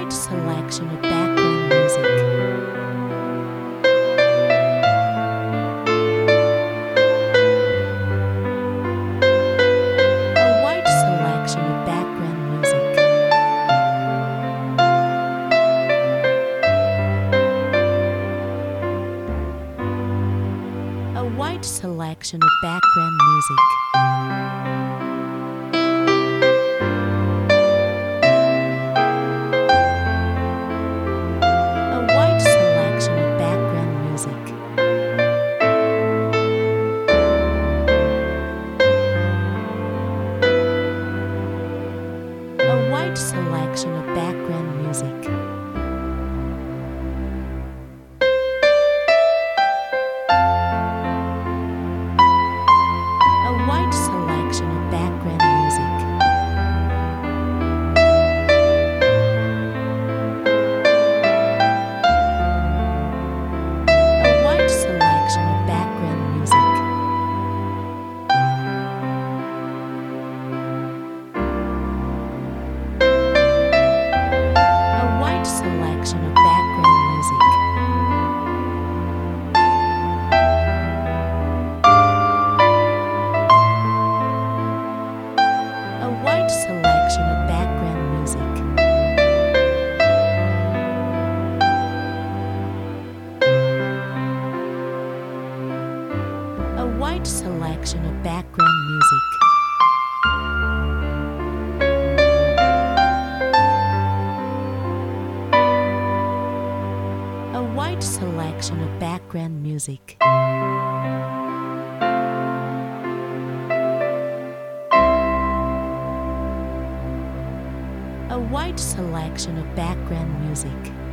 wide selection of background music. A wide selection of background music. A wide selection of background music. Selection of background music. A wide selection of background music. A wide selection of background music. Selection of background music. A wide selection of background music. A wide selection of background music. A wide selection of background music. A wide selection of background music.